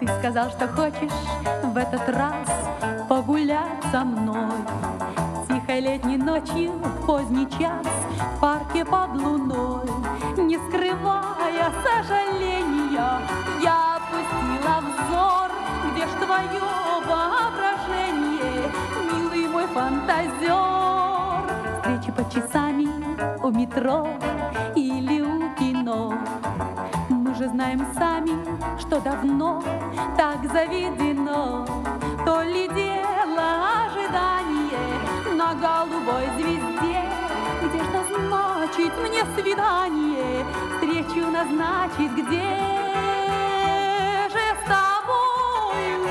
сказал, что хочешь в этот раз погулять со мной. Тихой летней ночью, в поздний час, в парке под луной, не скрывая сожаления, я опустила взор. Где ж твое воображение, милый мой фантазер? Встречи под часами у метро или у кино. Мы же знаем сами, что давно так заведено. То ли дело ожидание на голубой звезде. Где ж назначить мне свидание, встречу назначить где же с тобою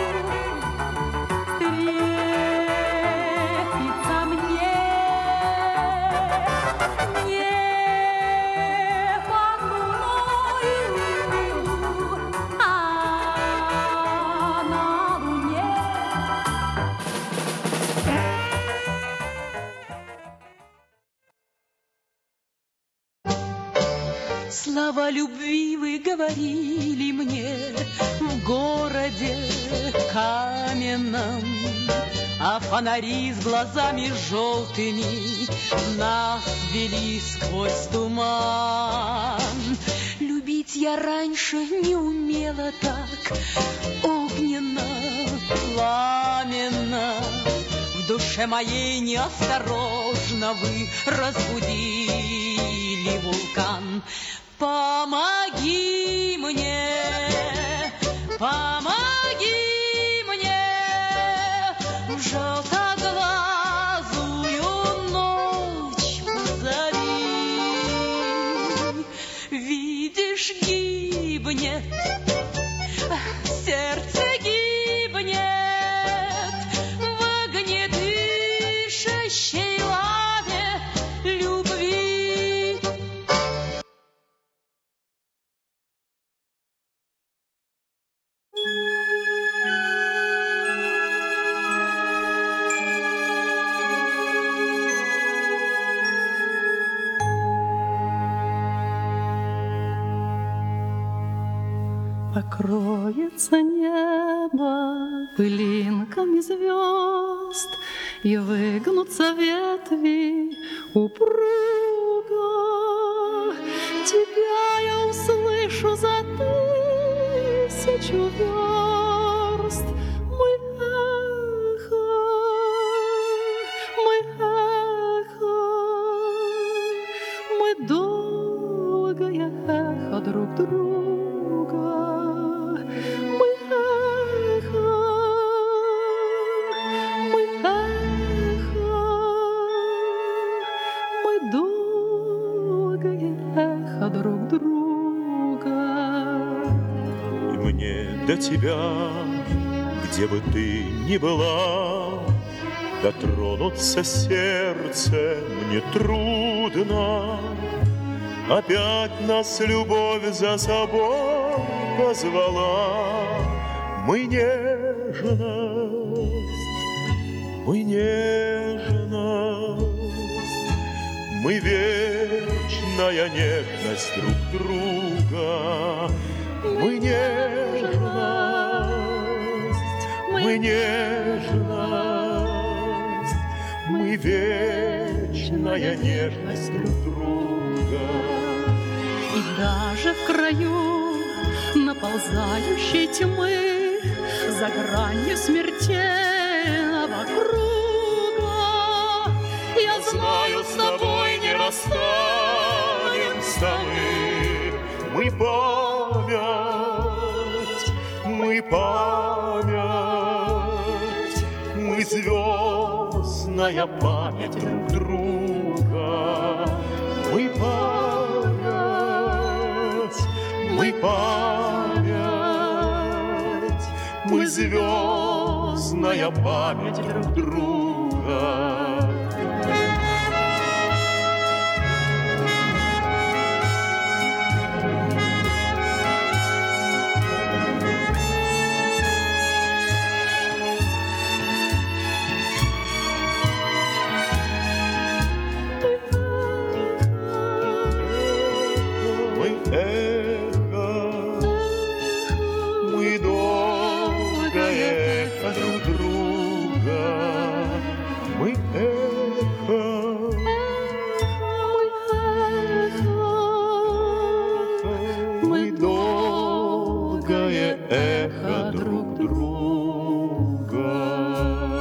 встретиться мне? Не под луною, а на луне. Слова любви вы говорили мне в городе каменном, а фонари с глазами желтыми нас вели сквозь туман. Любить я раньше не умела так огненно, пламенно. В душе моей неосторожно вы разбудили вулкан. Помоги мне, помоги мне, в желтоглазую ночь позови. Видишь, гибнет, сердце гибнет в огнедышащей лаве любви. Покроется небо пылинками звезд, и выгнутся ветви упруго. Тебя я услышу за 1000 верст. Мой эхо, мой эхо, мы долгое эхо друг друга. Мы эхо, мы эхо, мы долгое эхо друг друга. И мне до тебя, где бы ты ни была, дотронуться сердце мне трудно. Опять нас любовь за собой позвала. Мы нежность, мы нежность, мы вечная нежность друг друга. Мы нежность, мы нежность, мы вечная нежность друг друга. И даже в краю наползающей тьмы, за гранью смертельного круга, я знаю, с тобой не расстанемся мы. Мы память, мы память, мы звездная память друг друга. Мы память, мы память, мы звездная память друг друга. Мы эхо, мы дом. эхо друг друга.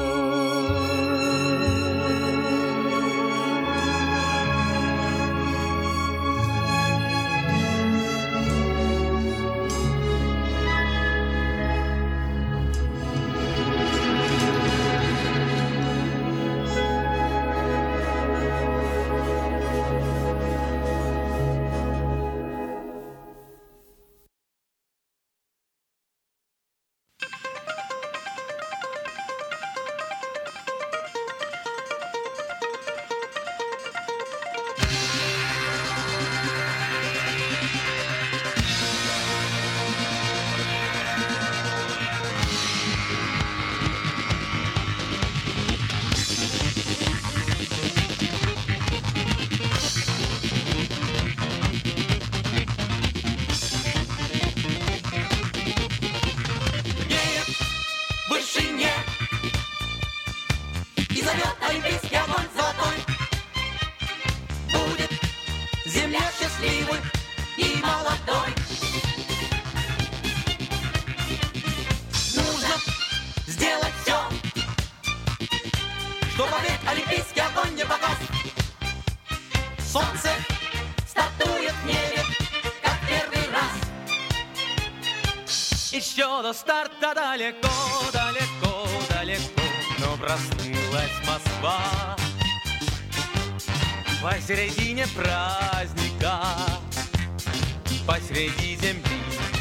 Еще до старта далеко, далеко, далеко, но проснулась Москва посередине праздника, посреди земли.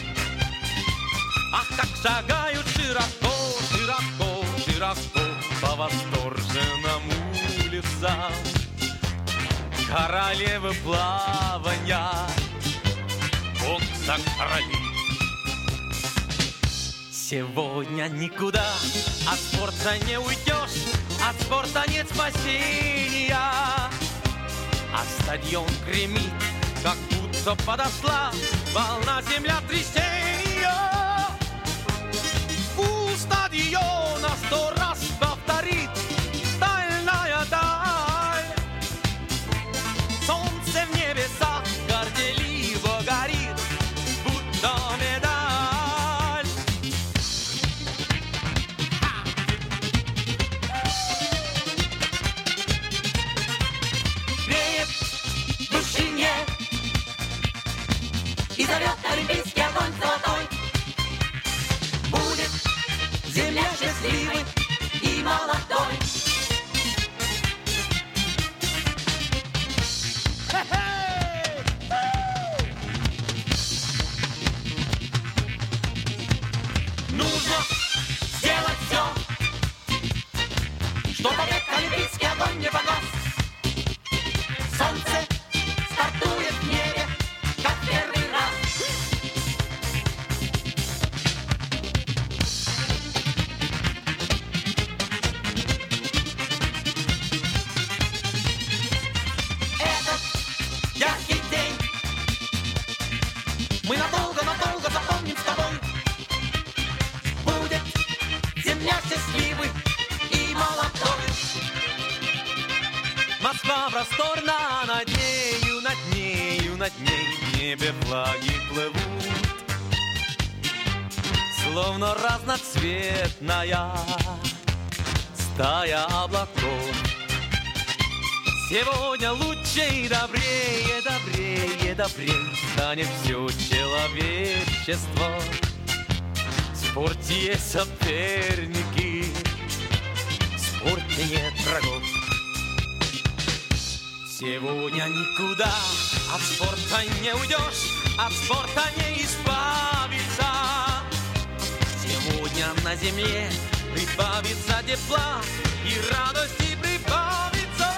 Ах, как шагают широко, широко, широко по восторженным улицам королевы плавания, бокса короли. Сегодня никуда от спорта не уйдешь, от спорта нет спасения. А стадион гремит, как будто подошла волна землетрясения. У стадиона 100 раз повторит стальная даль. Солнце в небесах горделиво горит, будто медаль. И зовет олимпийский огонь золотой. Будет земля счастливой и молодой. Нужно сделать все, чтобы век олимпийский огонь не погас. Солнце стартует в небе, как первый раз. Этот яркий день мы надолго-надолго запомним с тобой. Будет земля счастливой и молодой. Москва просторна, над нею, над нею, над ней в небе флаги плывут, словно разноцветная стая облаков. Сегодня лучше и добрее, добрее, добрее станет все человечество. В спорте есть соперники, в спорте нет врагов. Сегодня никуда от спорта не уйдешь, от спорта не избавиться. Сегодня на земле прибавится тепла и радости прибавится.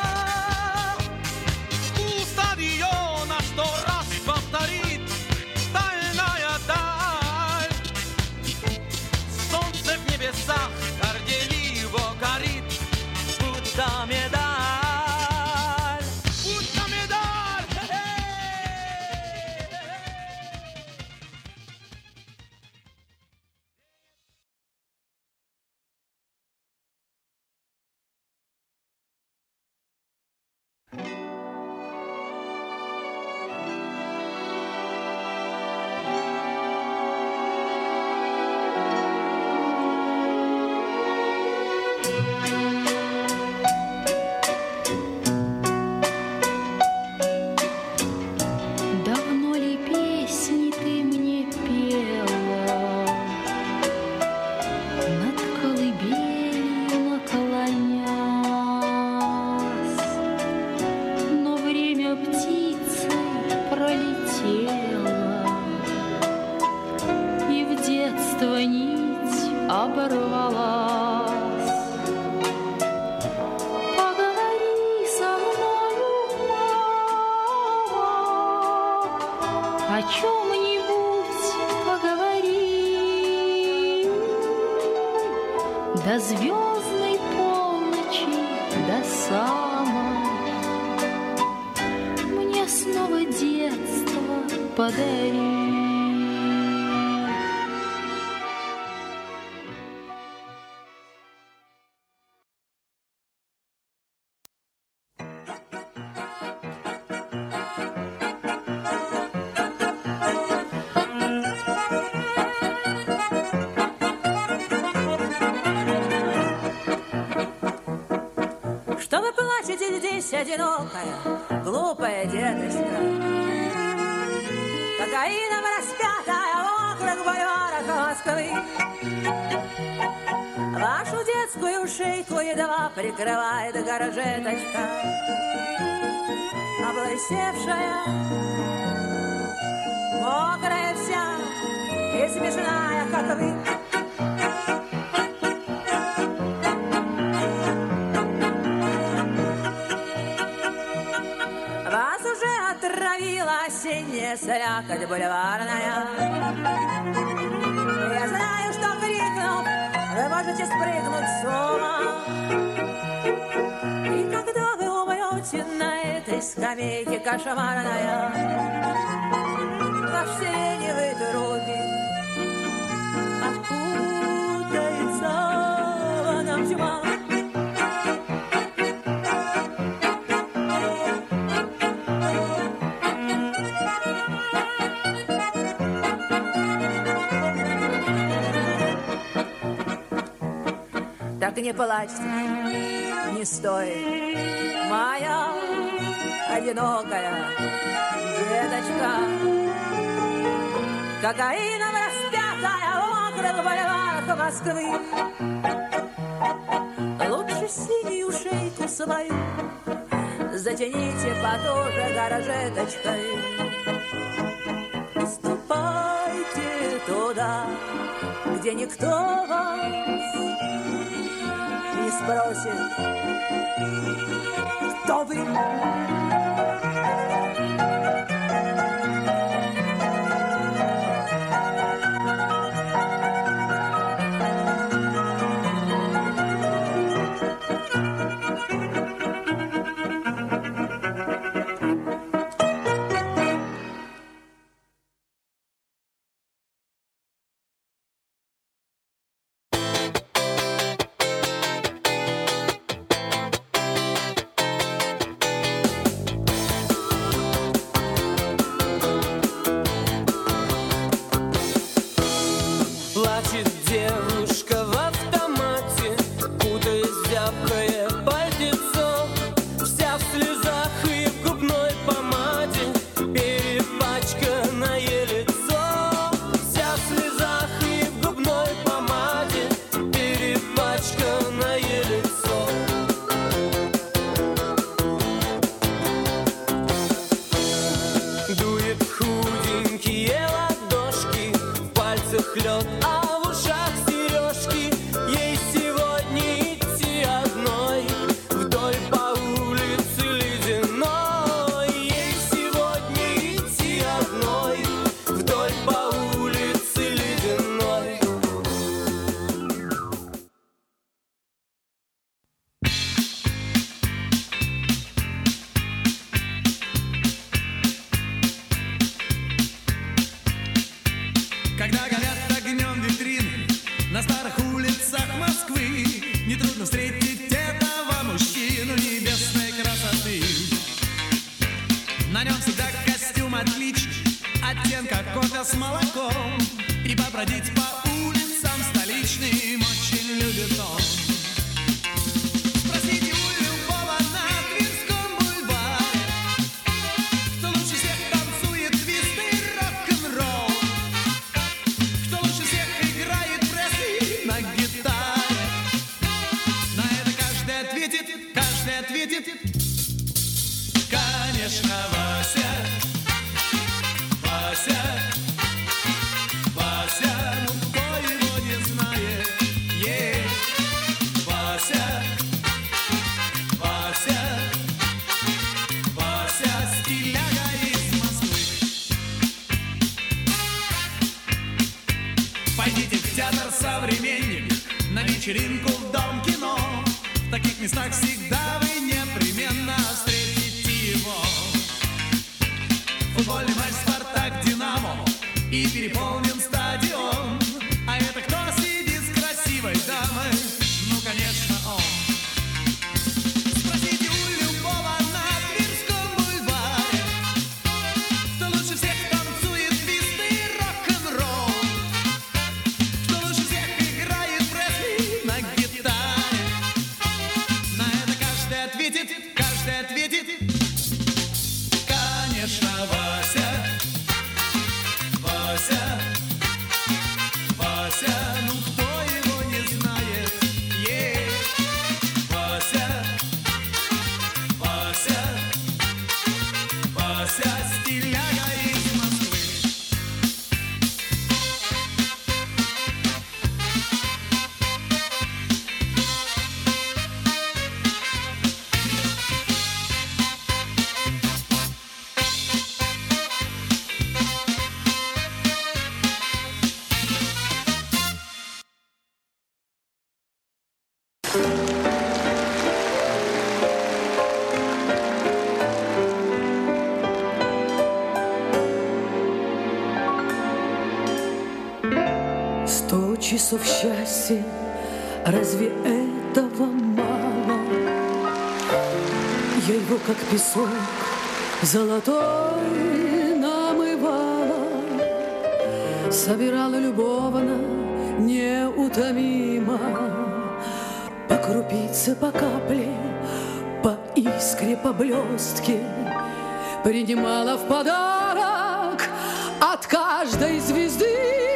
У стадиона 100 раз повторит стальная даль. Солнце в небесах горделиво горит, будто медаль. детства нить оборвалась. Поговори со мною, мама, о чем-нибудь поговори. До звездной полночи, до самой мне снова детство подари. Что вы плачете здесь, одинокая, глупая деточка? Кокаином распятая в окнах бульварах Москвы. Вашу детскую шейку едва прикрывает горжеточка, облысевшая, мокрая вся и смешная, как вы. Вас уже отравила осенняя слякоть бульварная. Я знаю, что крикнув, вы можете спрыгнуть с ума. И когда вы умрете на этой скамейке кошмарная, ваш сиреневый трубик окутается ваном тьма. Так не плачьте, не стоит, моя одинокая деточка. Кокаином распятая в мокрых бульварах Москвы. Лучше синюю шейку свою затяните потуже горжеточкой. Ступайте туда, где никто вас не спросит, кто вы. Плачет девушка в автомате, кутаясь в зябкое пальтецо, вся в слезах и в губной помаде, перепачканное лицо. Вся в слезах и в губной помаде, перепачканное лицо. Дует в худенькие ладошки, в пальцах лед, а в ушах сережки. Ей сегодня идти одной вдоль по улице ледяной. Ей сегодня идти одной вдоль по улице ледяной. Когда горят огнем витрины на старых улицах Москвы, нетрудно встретить этого мужчину небесной красоты. На нем всегда костюм отличный, оттенка кофе с молоком, и побродить по улицам столичным очень любит он. Спросите у любого на Тверском бульваре, кто лучше всех танцует твист и рок-н-ролл, кто лучше всех играет Пресли на гитаре. На это каждый ответит, конечно, Вася, Вася, Вася, ну Пойдите в театр «Современник», на вечеринку в Дом кино. В таких местах всегда вы непременно встретите его. Футбольный матч «Спартак-Динамо» и переполнен стадион. А это кто сидит с красивой дамой? Ну, конечно, он. Спросите у любого на Тверском бульваре, кто лучше всех танцует твист и рок-н-ролл, кто лучше всех играет Пресли на гитаре. На это каждый ответит, конечно, Вася. Вася, Вася, ну кто его не знает? Вася, Вася, Вася, стиляга из Москвы. Часов счастья, разве этого мало? Я его, как песок золотой, намывала, собирала любовно, неутомимо, по крупице, по капле, по искре, по блестке, принимала в подарок от каждой звезды.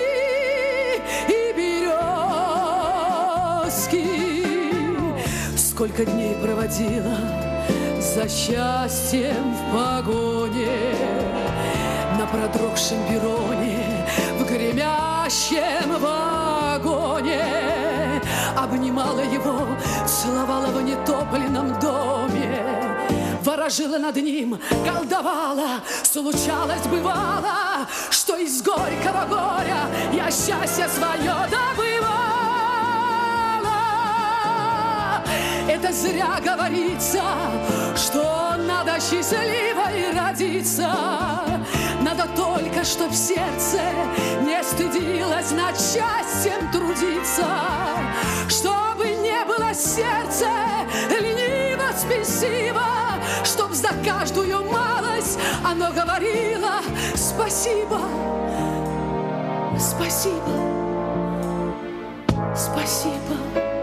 Сколько дней проводила за счастьем в погоне, на продрогшем перроне, в гремящем вагоне. Обнимала его, целовала в нетопленном доме, ворожила над ним, колдовала, случалось, бывало, что из горького горя я счастье свое добывала. Это зря говорится, что надо счастливой родиться. Надо только, чтоб сердце не стыдилось над счастьем трудиться. Чтобы не было сердце лениво, спесиво, чтоб за каждую малость оно говорило спасибо, спасибо, спасибо.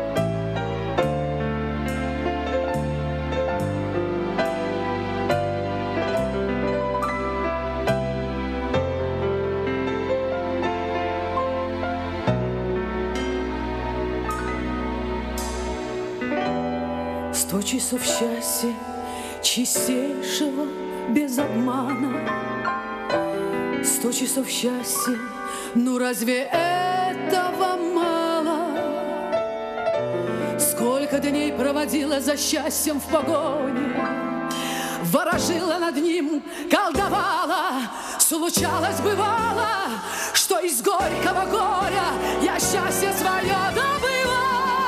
Часов счастья чистейшего без обмана, 100 часов счастья, ну разве этого мало? Сколько дней проводила за счастьем в погоне, ворожила над ним, колдовала, случалось, бывало, что из горького горя я счастье свое добывала.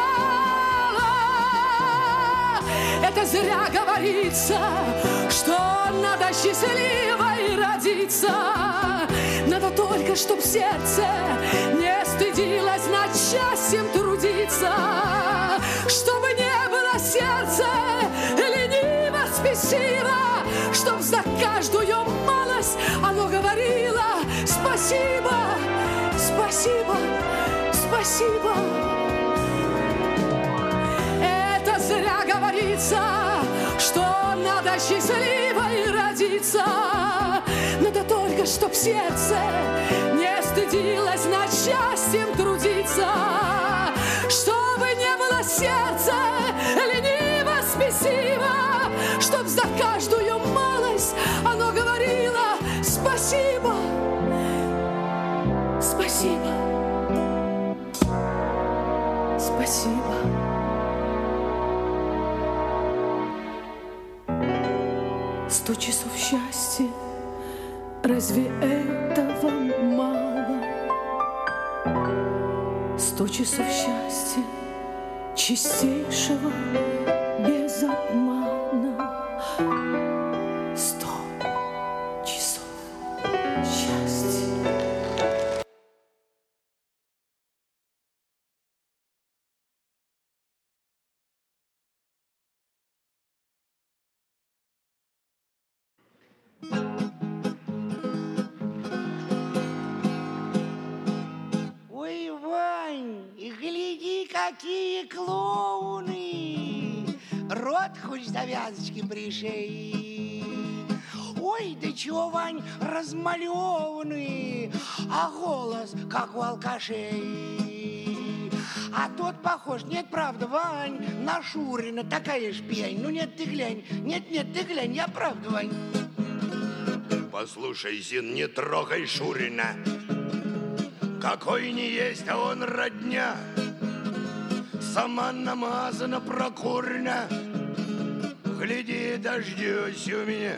Это зря говорится, что надо счастливой родиться. Надо только, чтоб сердце не стыдилось над счастьем трудиться. Чтобы не было сердце лениво, спесиво, чтоб за каждую малость оно говорило спасибо, спасибо, спасибо. Зря говорится, что надо счастливой родиться. Надо только, чтоб сердце не стыдилось над счастьем трудиться. Чтобы не было сердца лениво, спесиво, чтоб за каждую малость оно говорило спасибо, спасибо, спасибо. 100 часов счастья, разве этого мало? 100 часов счастья, чистейшего, без обмана. 100 часов счастья. Ой, Вань, гляди, какие клоуны! Рот хоть завязочки пришей. Ой, да чего, Вань, размалеванный, а голос, как у алкашей. А тот похож, нет, правда, Вань, на Шурина, такая ж пьянь. Ну нет, ты глянь, нет, ты глянь, я правда, Вань. Послушай, Зин, не трогай Шурина. Какой не есть, а он родня. Сама намазана, прокурена. Гляди, дождюсь у меня.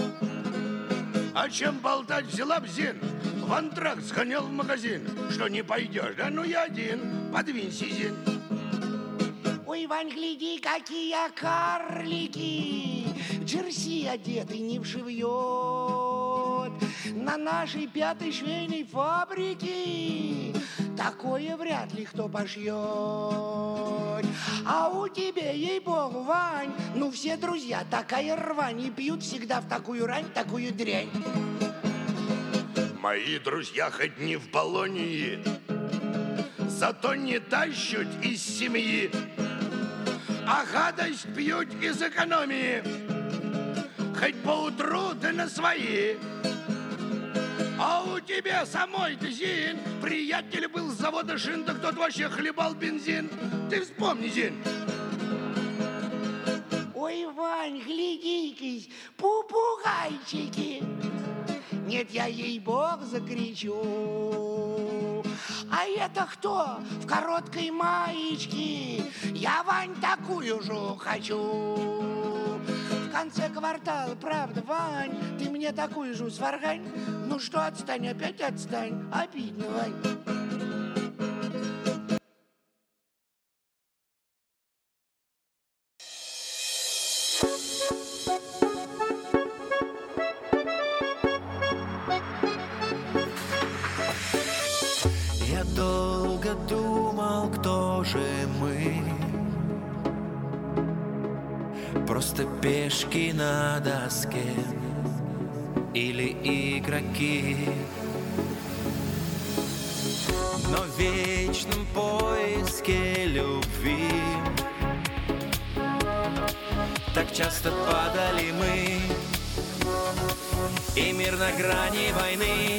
О чем болтать, взяла б, Зин? В антракт сгонял в магазин. Что, не пойдешь? Да ну я один. Подвинься, Зин. Ой, Вань, гляди, какие карлики. Джерси одетый не вшивьет. На нашей 5-й швейной фабрике такое вряд ли кто пошьет. А у тебя, ей-богу, Вань, ну все друзья, такая рвань, и пьют всегда в такую рань, такую дрянь. Мои друзья хоть не в баллоне, зато не тащут из семьи, а гадость пьют из экономии, хоть поутру да на свои. А у тебя самой-то, Зин, приятель был с завода шин, так тот вообще хлебал бензин. Ты вспомни, Зин. Ой, Вань, гляди-ка, попугайчики. Нет, я ей-бог закричу. А это кто в короткой маечке? Я, Вань, такую же хочу. В конце квартала, правда, Вань, ты мне такую же сваргань. Ну что, отстань, опять отстань. Обидно, Вань. Я долго думал, кто же мы. Просто пешки на доске или игроки. Но в вечном поиске любви так часто падали мы, и мир на грани войны.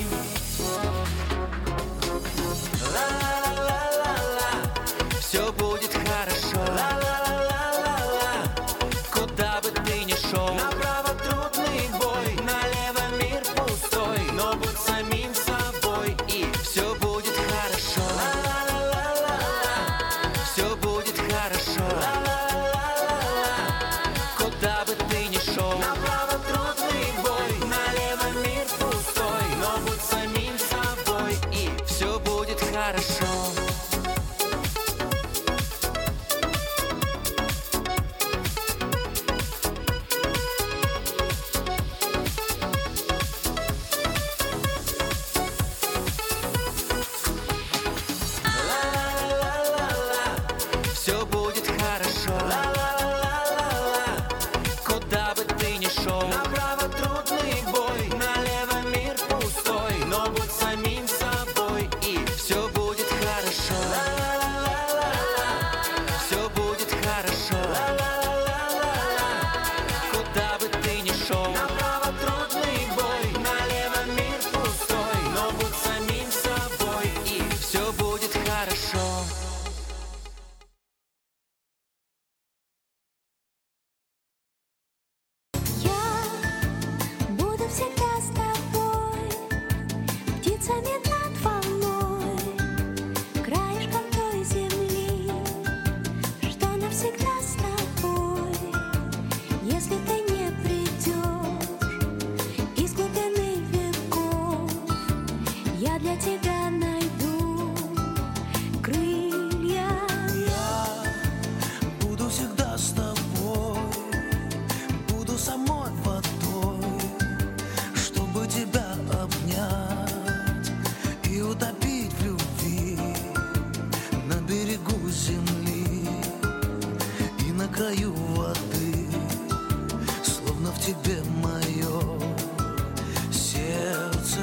Ла-ла-ла-ла-ла, все будет хорошо. Ла-ла-ла-ла-ла, куда бы ты ни шел. Направо трудный бой, налево мир пустой. Но будь самим собой, и все будет хорошо. Ла-ла-ла-ла-ла, все будет хорошо. Ла-ла-ла-ла-ла, куда бы ты ни шел. Направо трудный бой, налево мир пустой. Но будь самим собой, и все будет хорошо. Ла-ла-ла-ла-ла, все будет хорошо. Ла-ла-ла-ла-ла, куда бы ты ни шел. Направо трудный бой, налево мир пустой. Но будь самим собой, и все будет хорошо. краю воды, словно в тебе мое сердце.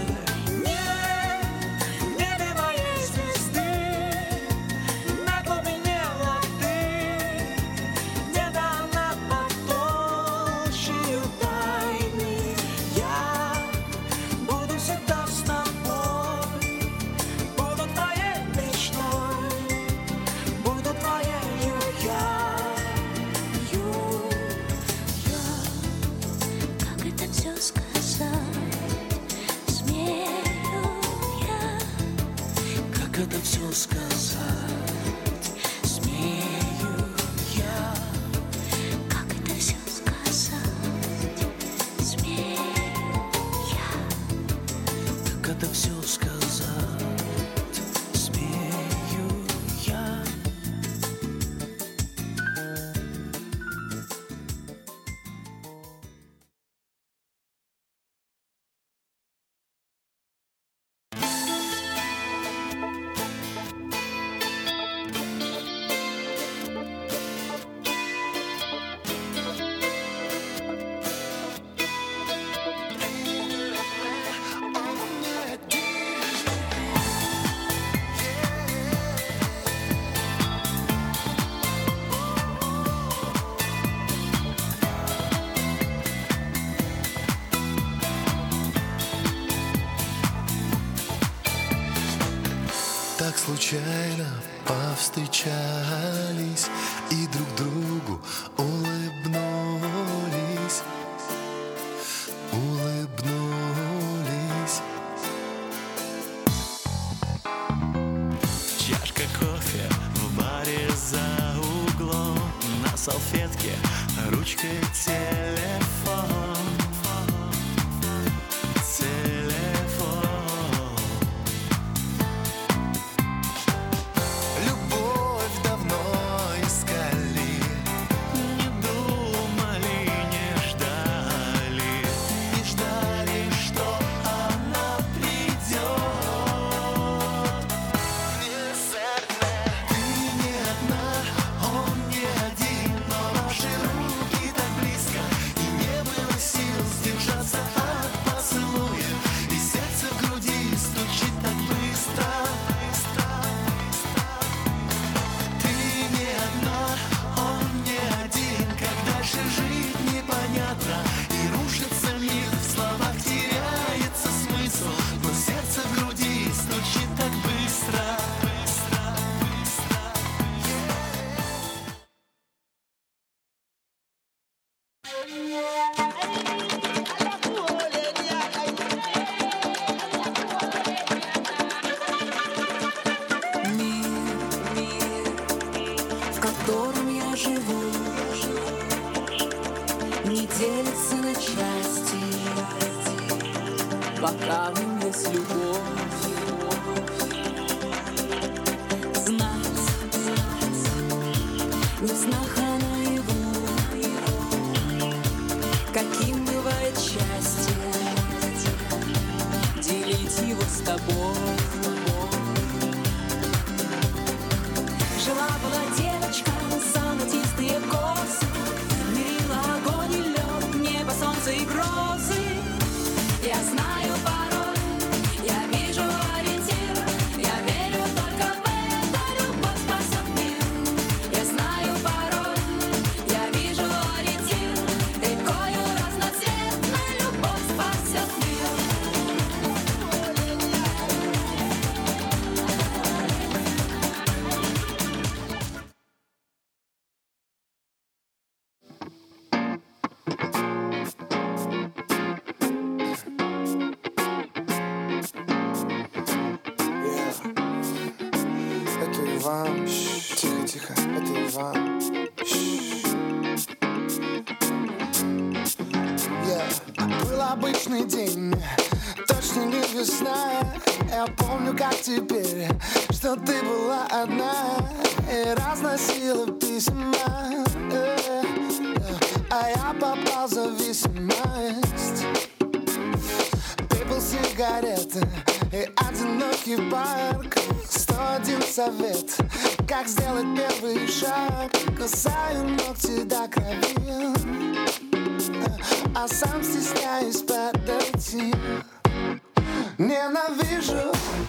Это все сказать, смею я. Как это все сказать, смею я. Как это все сказать, смею я. Так случайно повстречались и друг другу улыбнулись, улыбнулись. Чашка кофе в баре за углом, на салфетке ручкой телефон. Делится на части, пока в нем есть любовь. Знать, не в снах, а наяву, каким бывает счастье, делить его с тобой. Жила-была девочка, золотистые косы, мерила огонь и лед, небо, солнце и грозы. Я знаю пароль, я вижу ориентир, я верю только в это, любовь спасет мир. Я знаю пароль, я вижу ориентир, рекою разноцветной любовь спасет мир. Иван, тихо, тихо, это Иван. Был обычный день, точно не весна. Я помню, как теперь, что ты была одна и разносила письма, а я попал в зависимость. Пепел, сигареты и одинокий парк. 101 совет, как сделать первый шаг. Кусаю ногти до крови, а сам стесняюсь подойти. Ненавижу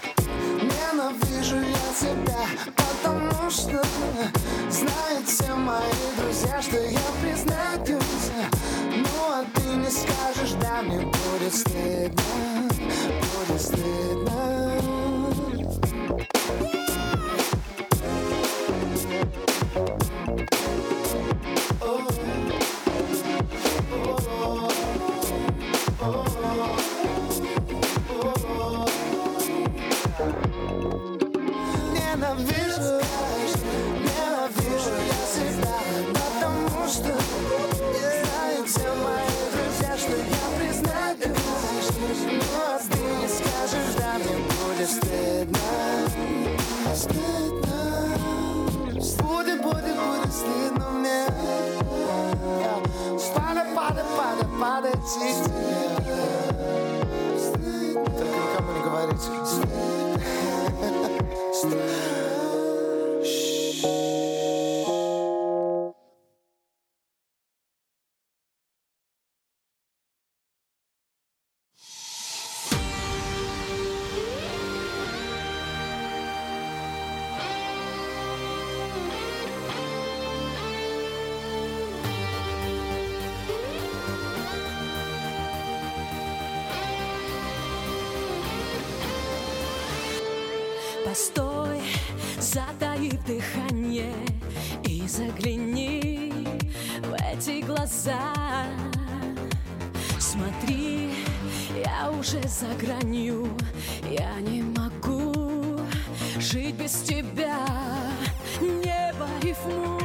я себя, потому что знают все мои друзья, что я признаюсь. Ну а ты не скажешь, да, мне будет стыдно, будет стыдно. Ненавижу я себя, потому что знают все мои друзья, что я признаюсь. Ну а ты не скажешь, да, мне будет стыдно, стыдно. Будет стыдно мне. Падайте. Только никому не говорите. Постой, затаив дыхание, и загляни в эти глаза. Смотри, я уже за гранью, я не могу жить без тебя. Небо рифмует